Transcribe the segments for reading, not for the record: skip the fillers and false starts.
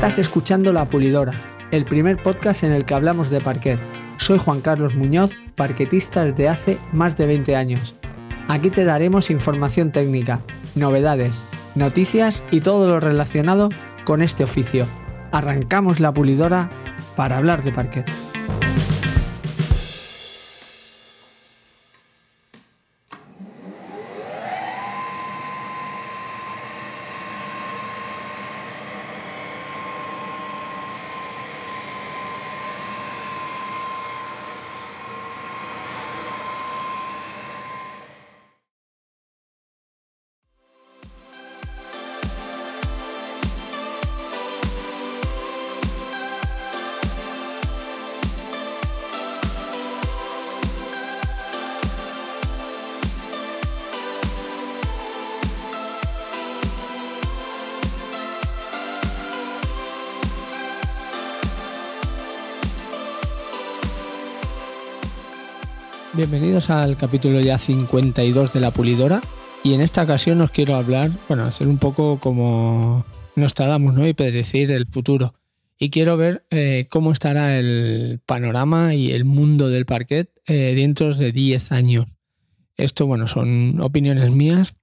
Estás escuchando La Pulidora, el primer podcast en el que hablamos de parquet. Soy Juan Carlos Muñoz, parquetista desde hace más de 20 años. Aquí te daremos información técnica, novedades, noticias y todo lo relacionado con este oficio. Arrancamos La Pulidora para hablar de parquet. Bienvenidos al capítulo ya 52 de La Pulidora, y en esta ocasión os quiero hablar, hacer un poco como Nostradamus, ¿no? Y predecir el futuro. Y quiero ver cómo estará el panorama y el mundo del parquet dentro de 10 años. Esto, son opiniones mías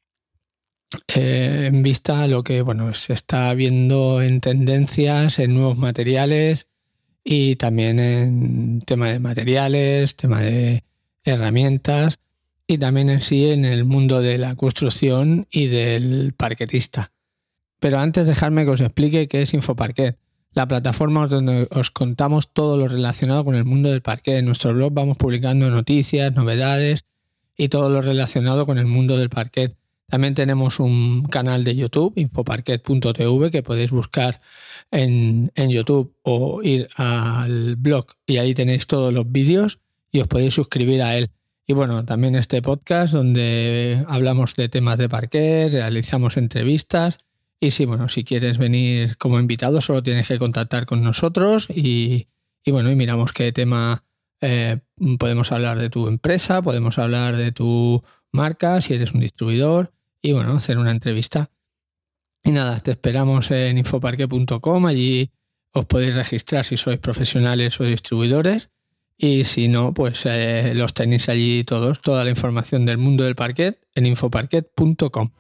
en vista a lo que, se está viendo en tendencias, en nuevos materiales y también en tema de materiales, tema de herramientas y también en sí en el mundo de la construcción y del parquetista. Pero antes dejadme que os explique qué es InfoParquet, la plataforma donde os contamos todo lo relacionado con el mundo del parquet. En nuestro blog vamos publicando noticias, novedades y todo lo relacionado con el mundo del parquet. También tenemos un canal de YouTube, infoparquet.tv, que podéis buscar en YouTube o ir al blog y ahí tenéis todos los vídeos y os podéis suscribir a él. Y también este podcast donde hablamos de temas de parquet, realizamos entrevistas y si quieres venir como invitado solo tienes que contactar con nosotros y miramos qué tema podemos hablar de tu empresa, podemos hablar de tu marca, si eres un distribuidor y hacer una entrevista. Y nada, te esperamos en infoparquet.com, allí os podéis registrar si sois profesionales o distribuidores. Y si no, los tenéis allí todos, toda la información del mundo del parquet en infoparquet.com.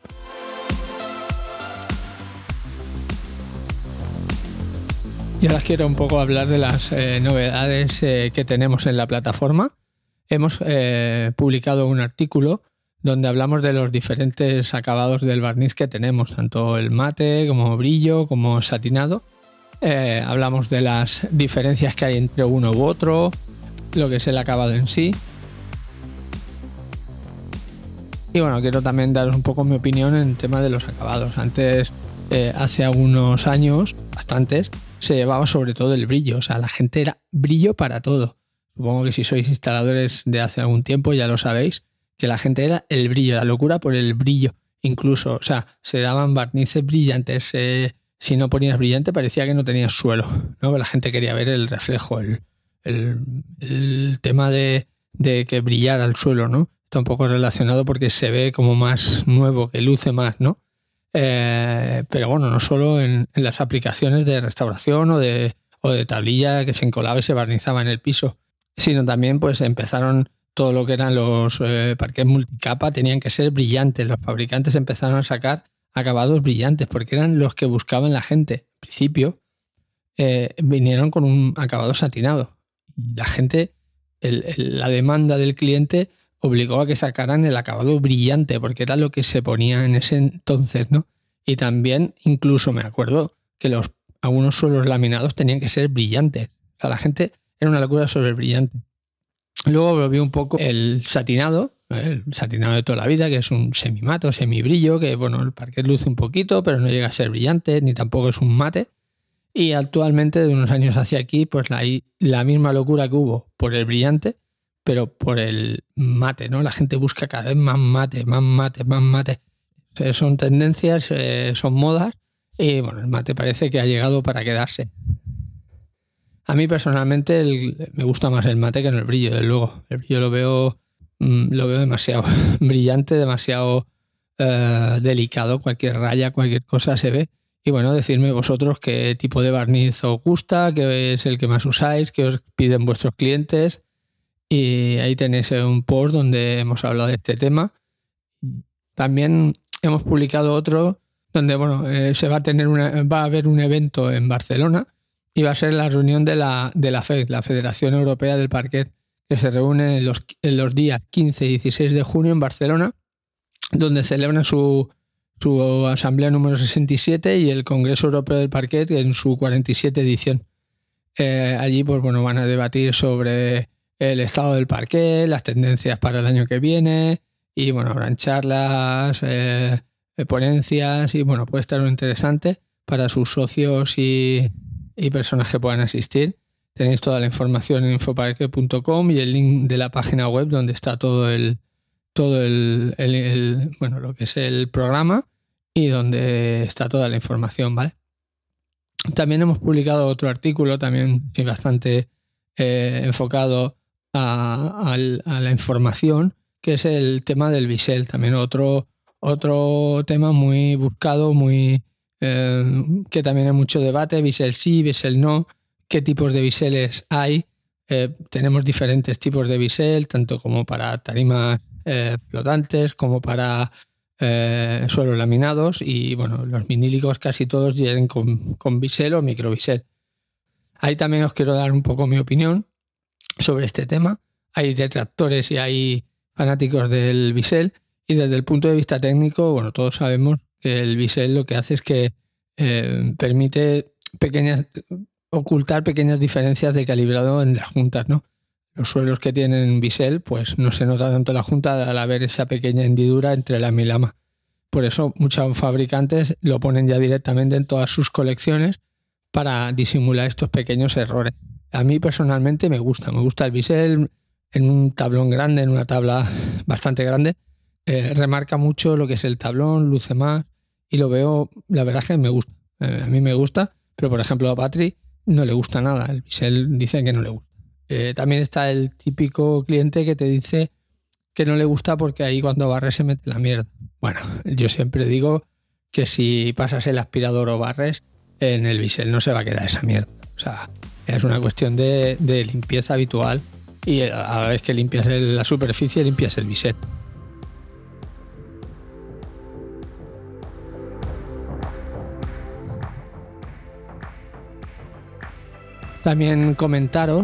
Y ahora quiero un poco hablar de las novedades que tenemos en la plataforma. Hemos publicado un artículo donde hablamos de los diferentes acabados del barniz que tenemos, tanto el mate como brillo como satinado. Hablamos de las diferencias que hay entre uno u otro, lo que es el acabado en sí. Y quiero también daros un poco mi opinión en el tema de los acabados. Antes, hace algunos años, bastantes, se llevaba sobre todo el brillo. O sea, la gente era brillo para todo. Supongo que si sois instaladores de hace algún tiempo ya lo sabéis, que la gente era el brillo, la locura por el brillo. Incluso, se daban barnices brillantes. Si no ponías brillante parecía que no tenías suelo, ¿no? La gente quería ver el reflejo, el tema de que brillara el suelo, ¿no? Está un poco relacionado porque se ve como más nuevo, que luce más, ¿no? Pero no solo en las aplicaciones de restauración o de tablilla que se encolaba y se barnizaba en el piso, sino también empezaron todo lo que eran los parquets multicapa, tenían que ser brillantes. Los fabricantes empezaron a sacar acabados brillantes porque eran los que buscaban la gente. Al principio vinieron con un acabado satinado. La gente, la demanda del cliente obligó a que sacaran el acabado brillante porque era lo que se ponía en ese entonces, ¿no? Y también, incluso me acuerdo que algunos suelos laminados tenían que ser brillantes. O sea, la gente era una locura sobre el brillante. Luego volvió un poco el satinado de toda la vida, que es un semimato, semibrillo, que el parquet luce un poquito, pero no llega a ser brillante, ni tampoco es un mate. Y actualmente, de unos años hacia aquí, la misma locura que hubo por el brillante, pero por el mate, ¿no? La gente busca cada vez más mate, más mate, más mate. Son tendencias, son modas, y el mate parece que ha llegado para quedarse. A mí personalmente me gusta más el mate que no el brillo, desde luego. El brillo lo veo demasiado brillante, demasiado delicado. Cualquier raya, cualquier cosa se ve. Y bueno, decidme vosotros qué tipo de barniz os gusta, qué es el que más usáis, qué os piden vuestros clientes. Y ahí tenéis un post donde hemos hablado de este tema. También hemos publicado otro donde se va a haber un evento en Barcelona y va a ser la reunión de la FED, la Federación Europea del Parquet, que se reúne en los días 15 y 16 de junio en Barcelona, donde celebran su asamblea número 67 y el Congreso Europeo del Parquet en su 47 edición. Allí van a debatir sobre el estado del parquet, las tendencias para el año que viene y habrán charlas, ponencias y puede estar muy interesante para sus socios y personas que puedan asistir. Tenéis toda la información en infoparquet.com y el link de la página web donde está todo lo que es el programa y donde está toda la información, ¿vale? También hemos publicado otro artículo, también bastante enfocado a la información, que es el tema del bisel. También otro tema muy buscado, que también hay mucho debate, bisel sí, bisel no, qué tipos de biseles hay. Tenemos diferentes tipos de bisel, tanto como para tarimas flotantes como para suelos laminados y los vinílicos casi todos vienen con bisel o microbisel. Ahí también os quiero dar un poco mi opinión sobre este tema. Hay detractores y hay fanáticos del bisel y desde el punto de vista técnico, todos sabemos que el bisel lo que hace es que permite ocultar pequeñas diferencias de calibrado en las juntas, ¿no? Los suelos que tienen bisel, pues no se nota tanto la junta al haber esa pequeña hendidura entre lama y lama. Por eso muchos fabricantes lo ponen ya directamente en todas sus colecciones para disimular estos pequeños errores. A mí personalmente me gusta el bisel en un tablón grande, en una tabla bastante grande. Remarca mucho lo que es el tablón, luce más y lo veo, la verdad es que me gusta. A mí me gusta, pero por ejemplo a Patri no le gusta nada. El bisel dice que no le gusta. También está el típico cliente que te dice que no le gusta porque ahí cuando barres se mete la mierda. Bueno, yo siempre digo que si pasas el aspirador o barres, en el bisel no se va a quedar esa mierda. O sea, es una cuestión de limpieza habitual y a la vez que limpias la superficie, limpias el bisel. También comentaros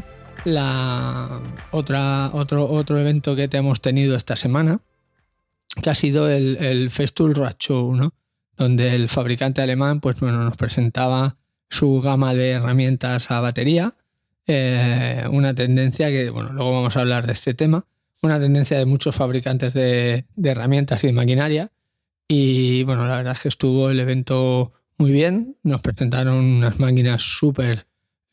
otro evento que hemos tenido esta semana, que ha sido el Festool Roadshow, ¿no? Donde el fabricante alemán nos presentaba su gama de herramientas a batería, una tendencia que, luego vamos a hablar de este tema, una tendencia de muchos fabricantes de herramientas y de maquinaria. Y la verdad es que estuvo el evento muy bien, nos presentaron unas máquinas súper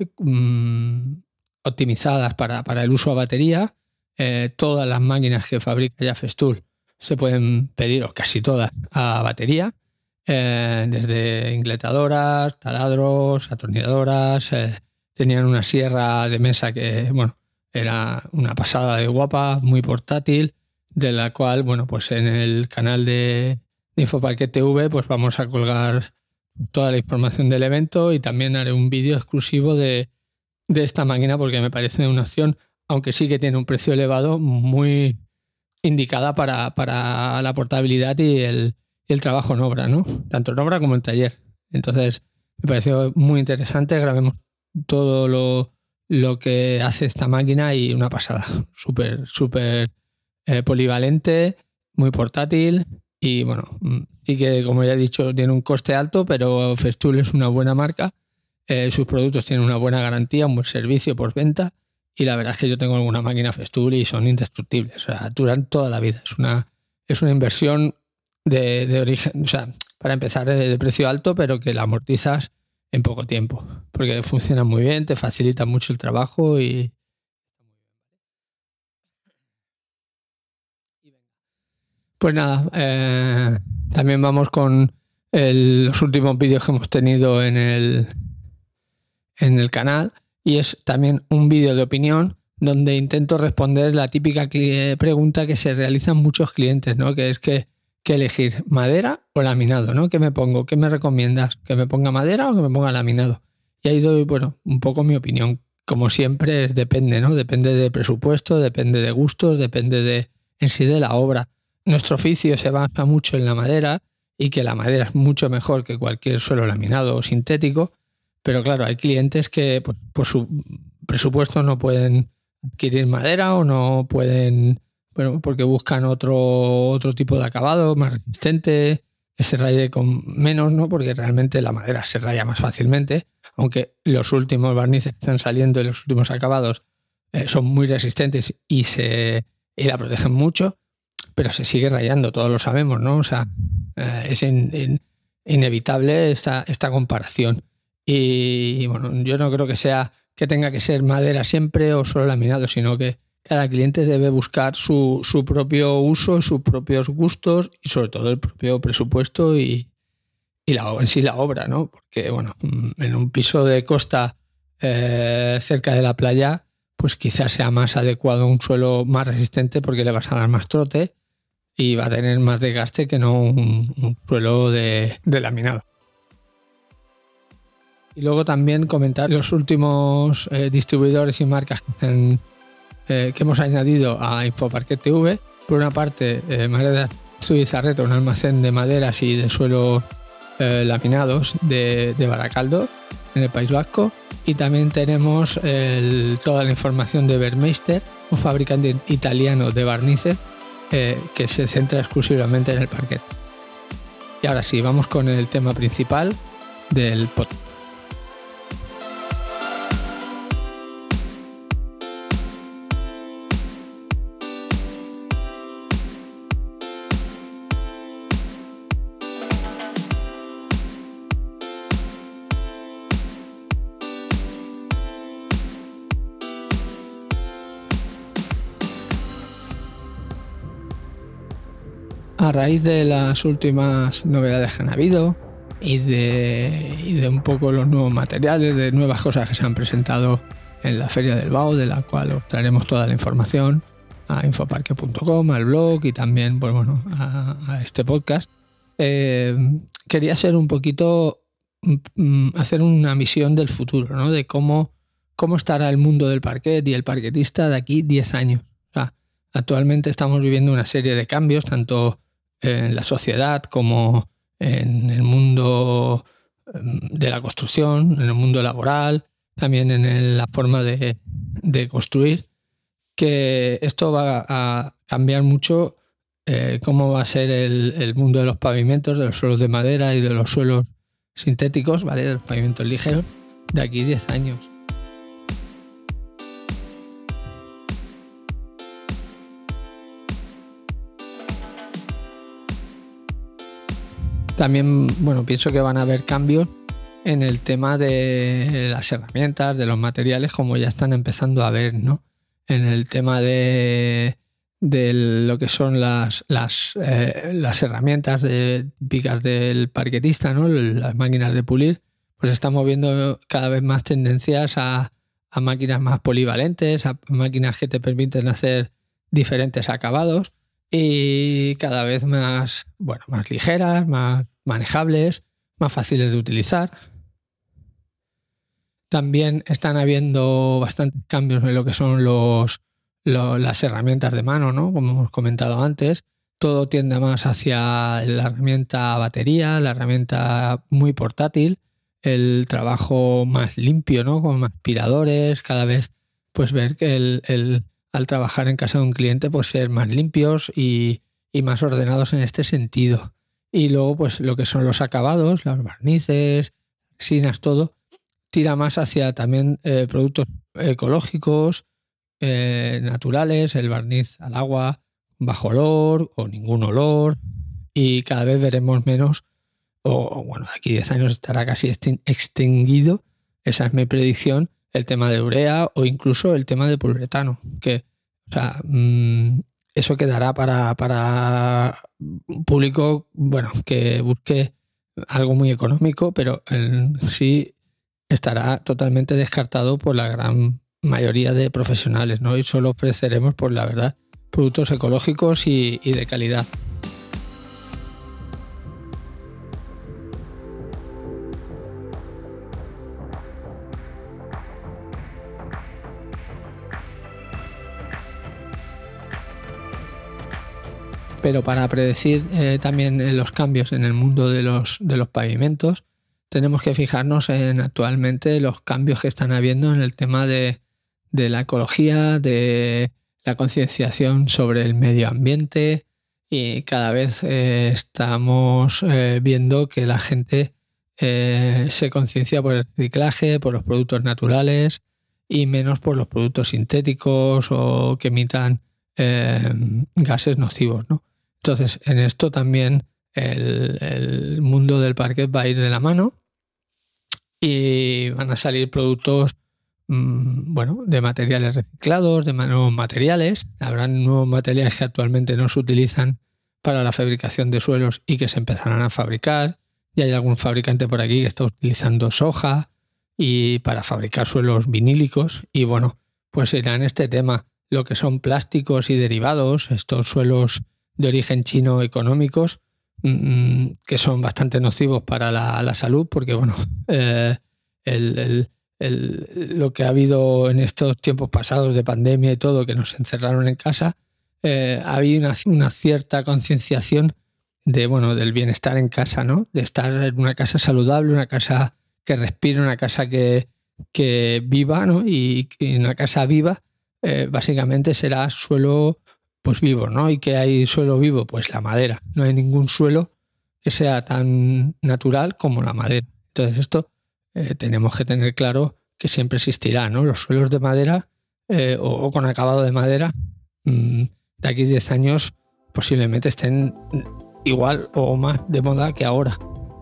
optimizadas para el uso a batería. Todas las máquinas que fabrica ya Festool se pueden pedir, o casi todas, a batería, desde ingletadoras, taladros, atornilladoras. Tenían una sierra de mesa que era una pasada de guapa, muy portátil, de la cual en el canal de Infoparquet TV vamos a colgar toda la información del evento y también haré un vídeo exclusivo de esta máquina porque me parece una opción, aunque sí que tiene un precio elevado, muy indicada para la portabilidad y el trabajo en obra, ¿no? Tanto en obra como en taller. Entonces me pareció muy interesante. Grabemos todo lo que hace esta máquina y una pasada. Súper polivalente, muy portátil y sí que, como ya he dicho, tiene un coste alto, pero Festool es una buena marca. Sus productos tienen una buena garantía, un buen servicio por venta y la verdad es que yo tengo alguna máquina Festool y son indestructibles, o sea, duran toda la vida. Es una inversión de origen, o sea, para empezar de precio alto, pero que la amortizas en poco tiempo, porque funcionan muy bien, te facilitan mucho el trabajo y pues nada, también vamos con los últimos vídeos que hemos tenido en el canal y es también un vídeo de opinión donde intento responder la típica pregunta que se realizan muchos clientes, ¿no? Que es que que elegir madera o laminado, ¿no? ¿Qué me pongo? ¿Qué me recomiendas? ¿Que me ponga madera o que me ponga laminado? Y ahí doy, bueno, un poco mi opinión. Como siempre, depende, ¿no? Depende de presupuesto, depende de gustos, depende en sí de la obra. Nuestro oficio se basa mucho en la madera y que la madera es mucho mejor que cualquier suelo laminado o sintético, pero claro, hay clientes que pues, por su presupuesto no pueden adquirir madera o no pueden, bueno, porque buscan otro tipo de acabado más resistente, que se raye con menos, ¿no? Porque realmente la madera se raya más fácilmente, aunque los últimos barnices que están saliendo y los últimos acabados son muy resistentes y la protegen mucho, pero se sigue rayando, todos lo sabemos, ¿no? O sea, es inevitable esta comparación. Y bueno, yo no creo que tenga que ser madera siempre o solo laminado, sino que cada cliente debe buscar su propio uso, sus propios gustos y sobre todo el propio presupuesto y en sí la obra, ¿no? Porque, bueno, en un piso de costa cerca de la playa, pues quizás sea más adecuado un suelo más resistente porque le vas a dar más trote y va a tener más desgaste que no un suelo de laminado. Y luego también comentar los últimos distribuidores y marcas que hemos añadido a Infoparquet TV. Por una parte, Madera Zubizarreta, un almacén de maderas y de suelos laminados de Baracaldo, en el País Vasco. Y también tenemos toda la información de Vermeister, un fabricante italiano de barnices que se centra exclusivamente en el parquet. Y ahora sí, vamos con el tema principal del podcast. A raíz de las últimas novedades que han habido y de un poco los nuevos materiales, de nuevas cosas que se han presentado en la Feria del BAU, de la cual os traeremos toda la información a infoparquet.com, al blog y también pues, bueno, a este podcast, quería ser un poquito hacer una visión del futuro, ¿no? De cómo estará el mundo del parquet y el parquetista de aquí 10 años. O sea, actualmente estamos viviendo una serie de cambios, tanto en la sociedad como en el mundo de la construcción, en el mundo laboral, también en la forma de construir, que esto va a cambiar mucho cómo va a ser el mundo de los pavimentos, de los suelos de madera y de los suelos sintéticos, ¿vale? De los pavimentos ligeros, de aquí 10 años. También, bueno, pienso que van a haber cambios en el tema de las herramientas, de los materiales, como ya están empezando a ver, ¿no? En el tema de lo que son las herramientas típicas del parquetista, ¿no? Las máquinas de pulir, pues estamos viendo cada vez más tendencias a máquinas más polivalentes, a máquinas que te permiten hacer diferentes acabados y cada vez más, bueno, más ligeras, más manejables, más fáciles de utilizar. También están habiendo bastantes cambios en lo que son las herramientas de mano, ¿no? Como hemos comentado antes, todo tiende más hacia la herramienta batería, la herramienta muy portátil, el trabajo más limpio, ¿no? Con aspiradores, cada vez pues ver que al trabajar en casa de un cliente pues ser más limpios y más ordenados en este sentido. Y luego pues lo que son los acabados, los barnices, resinas, todo, tira más hacia también productos ecológicos, naturales, el barniz al agua, bajo olor o ningún olor, y cada vez veremos menos, o bueno, de aquí 10 años estará casi extinguido, esa es mi predicción, el tema de urea o incluso el tema de poliuretano, que o sea, eso quedará para un público, bueno, que busque algo muy económico, pero sí estará totalmente descartado por la gran mayoría de profesionales, ¿no? Y solo ofreceremos, por la verdad, productos ecológicos y de calidad. Pero para predecir también los cambios en el mundo de los pavimentos, tenemos que fijarnos en actualmente los cambios que están habiendo en el tema de la ecología, de la concienciación sobre el medio ambiente, y cada vez estamos viendo que la gente se conciencia por el reciclaje, por los productos naturales y menos por los productos sintéticos o que emitan gases nocivos, ¿no? Entonces, en esto también el mundo del parquet va a ir de la mano y van a salir productos de materiales reciclados, de nuevos materiales. Habrán nuevos materiales que actualmente no se utilizan para la fabricación de suelos y que se empezarán a fabricar. Y hay algún fabricante por aquí que está utilizando soja y para fabricar suelos vinílicos. Y bueno, pues irá en este tema lo que son plásticos y derivados, estos suelos de origen chino económicos, que son bastante nocivos para la salud, porque bueno, lo que ha habido en estos tiempos pasados de pandemia y todo, que nos encerraron en casa, había una cierta concienciación del bienestar en casa, ¿no? De estar en una casa saludable, una casa que respire, una casa que viva, ¿no? Y una casa viva básicamente será suelo pues vivo, ¿no? ¿Y qué hay suelo vivo? Pues la madera. No hay ningún suelo que sea tan natural como la madera. Entonces esto tenemos que tener claro que siempre existirá, ¿no? Los suelos de madera o con acabado de madera de aquí a 10 años posiblemente estén igual o más de moda que ahora.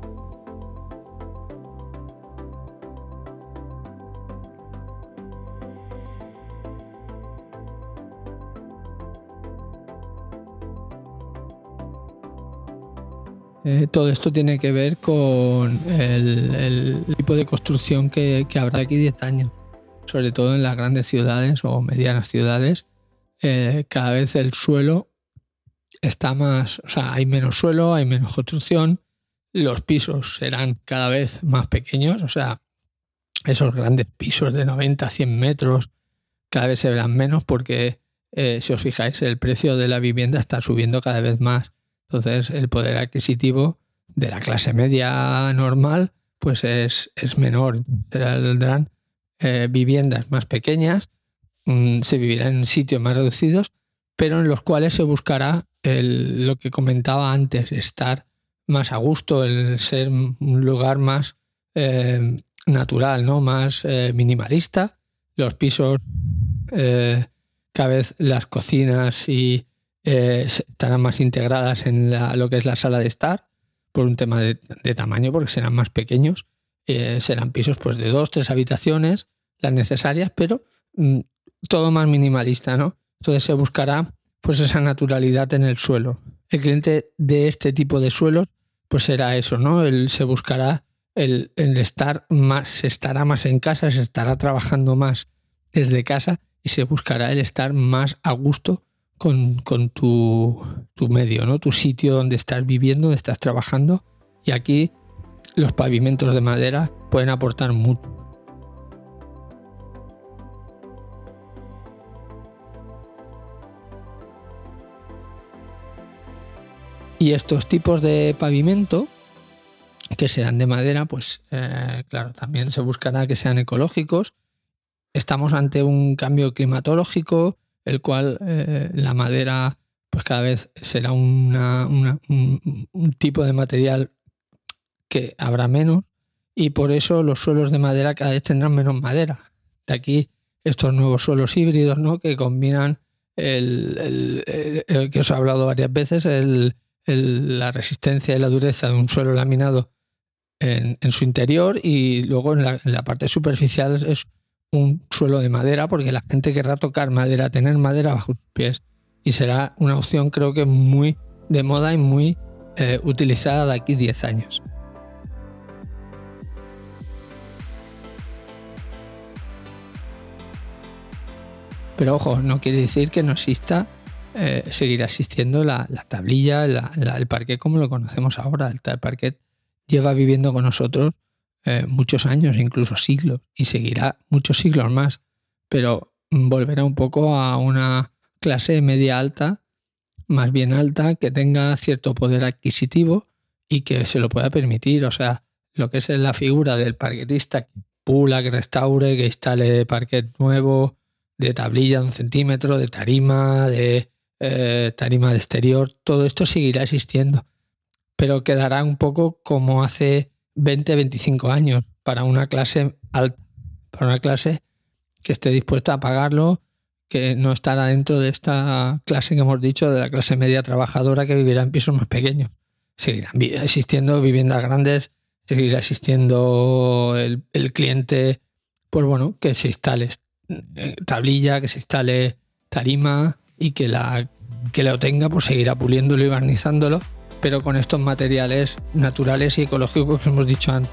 Todo esto tiene que ver con el tipo de construcción que habrá aquí 10 años, sobre todo en las grandes ciudades o medianas ciudades. Cada vez el suelo está más, o sea, hay menos suelo, hay menos construcción, los pisos serán cada vez más pequeños, o sea, esos grandes pisos de 90, 100 metros cada vez se verán menos porque, si os fijáis, el precio de la vivienda está subiendo cada vez más. Entonces, el poder adquisitivo de la clase media normal pues es menor. Tendrán viviendas más pequeñas, se vivirá en sitios más reducidos, pero en los cuales se buscará lo que comentaba antes, estar más a gusto, el ser un lugar más natural, ¿no? Más minimalista. Los pisos, cada vez las cocinas y estarán más integradas en lo que es la sala de estar, por un tema de tamaño, porque serán más pequeños. Serán pisos pues de 2, 3 habitaciones, las necesarias, pero todo más minimalista, ¿no? Entonces se buscará pues esa naturalidad en el suelo. El cliente de este tipo de suelos pues será eso, ¿no? Se buscará el estar más, se estará más en casa, se estará trabajando más desde casa y se buscará el estar más a gusto con tu medio, ¿no? Tu sitio donde estás viviendo, donde estás trabajando. Y aquí los pavimentos de madera pueden aportar mucho. Y estos tipos de pavimento, que serán de madera, pues claro, también se buscará que sean ecológicos. Estamos ante un cambio climatológico, el cual la madera pues cada vez será un tipo de material que habrá menos, y por eso los suelos de madera cada vez tendrán menos madera. De aquí estos nuevos suelos híbridos, ¿no? Que combinan el que os he hablado varias veces, la resistencia y la dureza de un suelo laminado en su interior, y luego en la parte superficial es un suelo de madera, porque la gente querrá tocar madera, tener madera bajo sus pies, y será una opción, creo que muy de moda y muy utilizada de aquí 10 años. Pero ojo, no quiere decir que no exista, seguirá existiendo la tablilla, el parquet como lo conocemos ahora. El parquet lleva viviendo con nosotros muchos años, incluso siglos, y seguirá muchos siglos más, pero volverá un poco a una clase media alta, más bien alta, que tenga cierto poder adquisitivo y que se lo pueda permitir. O sea, lo que es la figura del parquetista que pula, que restaure, que instale parquet nuevo, de tablilla de 1 centímetro, de tarima de exterior, todo esto seguirá existiendo, pero quedará un poco como hace 20-25 años para una clase alta, para una clase que esté dispuesta a pagarlo, que no estará dentro de esta clase que hemos dicho, de la clase media trabajadora que vivirá en pisos más pequeños. Seguirán existiendo viviendas grandes, seguirá existiendo el cliente, pues bueno, que se instale tablilla, que se instale tarima y que lo tenga, pues seguirá puliéndolo y barnizándolo, pero con estos materiales naturales y ecológicos que hemos dicho antes.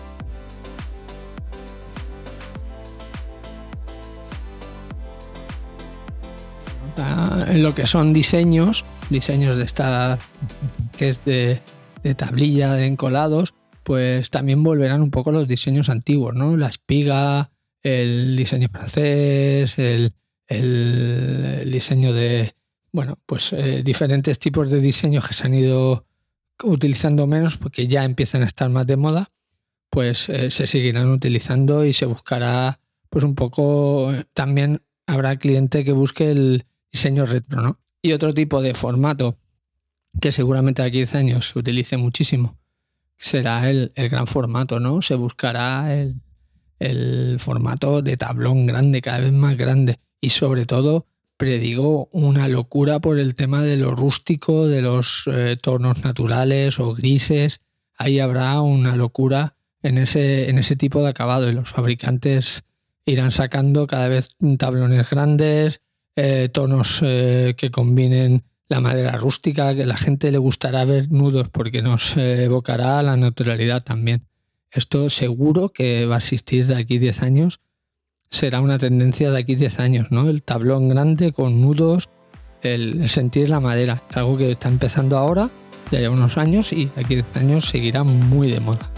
En lo que son diseños de esta que es de tablilla, de encolados, pues también volverán un poco los diseños antiguos, ¿no? La espiga, el diseño francés, el diseño de, bueno, pues diferentes tipos de diseños que se han ido utilizando menos porque ya empiezan a estar más de moda, pues se seguirán utilizando y se buscará, pues un poco, también habrá cliente que busque el diseño retro, ¿no? Y otro tipo de formato que seguramente aquí 10 años se utilice muchísimo será el gran formato, ¿no? Se buscará el formato de tablón grande, cada vez más grande, y sobre todo predigo una locura por el tema de lo rústico, de los tonos naturales o grises. Ahí habrá una locura en ese tipo de acabado y los fabricantes irán sacando cada vez tablones grandes, tonos que combinen la madera rústica, que a la gente le gustará ver nudos porque nos evocará la naturalidad también. Esto seguro que va a existir de aquí 10 años, será una tendencia de aquí 10 años, ¿no? El tablón grande con nudos, el sentir la madera, es algo que está empezando ahora, ya lleva unos años y de aquí 10 años seguirá muy de moda.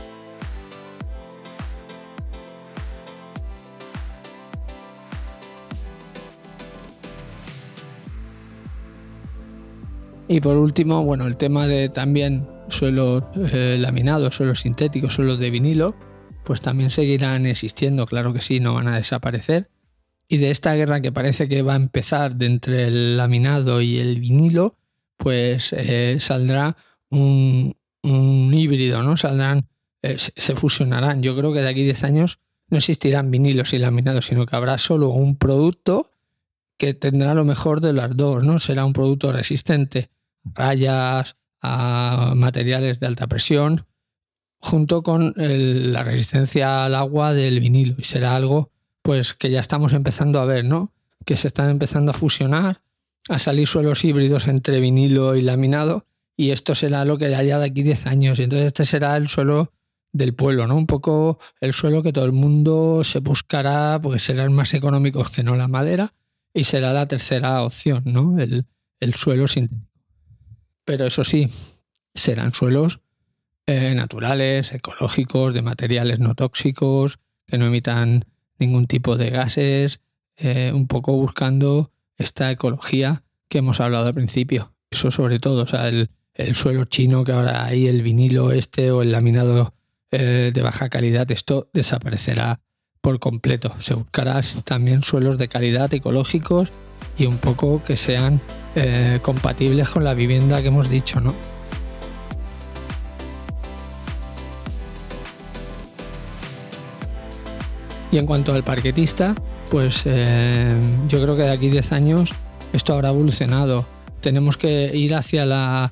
Y por último, bueno, el tema de también suelos laminados, suelos sintéticos, suelos de vinilo, pues también seguirán existiendo, claro que sí, no van a desaparecer. Y de esta guerra que parece que va a empezar de entre el laminado y el vinilo, pues saldrá un híbrido, ¿no? Se fusionarán. Yo creo que de aquí 10 años no existirán vinilos y laminados, sino que habrá solo un producto que tendrá lo mejor de las dos, ¿no? Será un producto resistente a rayas, a materiales de alta presión, junto con la resistencia al agua del vinilo, y será algo pues que ya estamos empezando a ver, ¿no? Que se están empezando a fusionar, a salir suelos híbridos entre vinilo y laminado, y esto será lo que haya de aquí 10 años. Y entonces este será el suelo del pueblo, ¿no? Un poco el suelo que todo el mundo se buscará, porque serán más económicos que no la madera, y será la tercera opción, ¿no? El suelo sintético. Pero eso sí, serán suelos naturales, ecológicos, de materiales no tóxicos, que no emitan ningún tipo de gases, un poco buscando esta ecología que hemos hablado al principio. Eso sobre todo, o sea, el suelo chino que ahora hay, el vinilo o el laminado de baja calidad, esto desaparecerá por completo. Se buscará también suelos de calidad, ecológicos y un poco que sean compatibles con la vivienda que hemos dicho, ¿no? Y en cuanto al parquetista, pues yo creo que de aquí 10 años esto habrá evolucionado. Tenemos que ir hacia la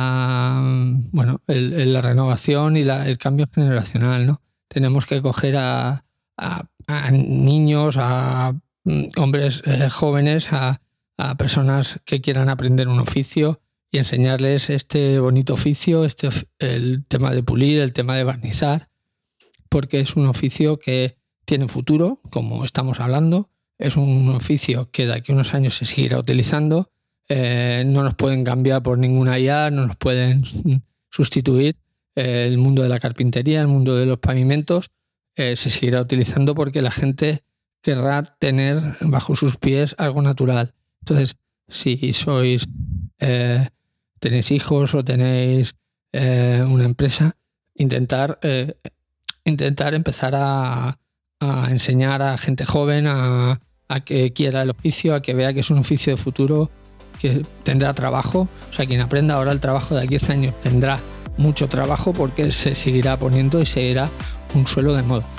renovación y el cambio generacional, ¿no? Tenemos que coger a niños, a hombres jóvenes, a personas que quieran aprender un oficio y enseñarles este bonito oficio, el tema de pulir, el tema de barnizar, porque es un oficio que tiene futuro, como estamos hablando, es un oficio que de aquí a unos años se seguirá utilizando, no nos pueden cambiar por ninguna IA, no nos pueden sustituir. El mundo de la carpintería, el mundo de los pavimentos, se seguirá utilizando porque la gente querrá tener bajo sus pies algo natural. Entonces, si sois tenéis hijos o tenéis una empresa, intentar empezar a enseñar a gente joven a que quiera el oficio, a que vea que es un oficio de futuro, que tendrá trabajo. O sea, quien aprenda ahora el trabajo de aquí a 10 años tendrá mucho trabajo porque se seguirá poniendo y seguirá un suelo de moda.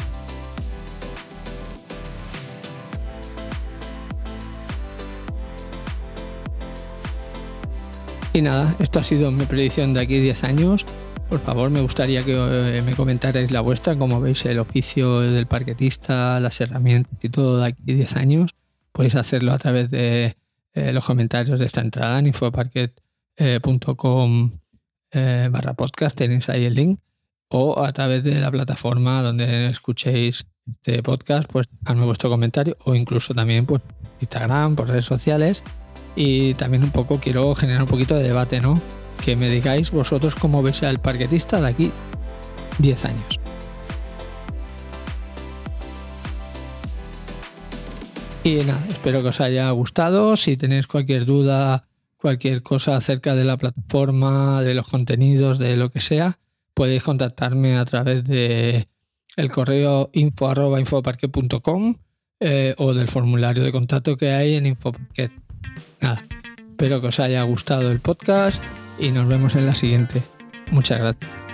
Y nada, esto ha sido mi predicción de aquí a 10 años. Por favor, me gustaría que me comentarais la vuestra, cómo veis el oficio del parquetista, las herramientas y todo de aquí a 10 años. Podéis hacerlo a través de los comentarios de esta entrada en infoparquet.com/podcast, tenéis ahí el link, o a través de la plataforma donde escuchéis este podcast, pues dejadme vuestro comentario, o incluso también pues Instagram, por redes sociales. Y también un poco quiero generar un poquito de debate, ¿no? Que me digáis vosotros cómo veis al parquetista de aquí 10 años. Y nada, espero que os haya gustado. Si tenéis cualquier duda, cualquier cosa acerca de la plataforma, de los contenidos, de lo que sea, podéis contactarme a través de el correo info@infoparquet.com o del formulario de contacto que hay en Infoparquet. Nada, espero que os haya gustado el podcast y nos vemos en la siguiente. Muchas gracias.